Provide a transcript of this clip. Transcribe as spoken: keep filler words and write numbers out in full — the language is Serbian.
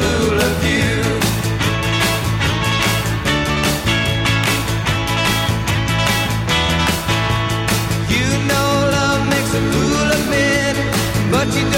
fool of you. You know love makes a fool of men, but you don't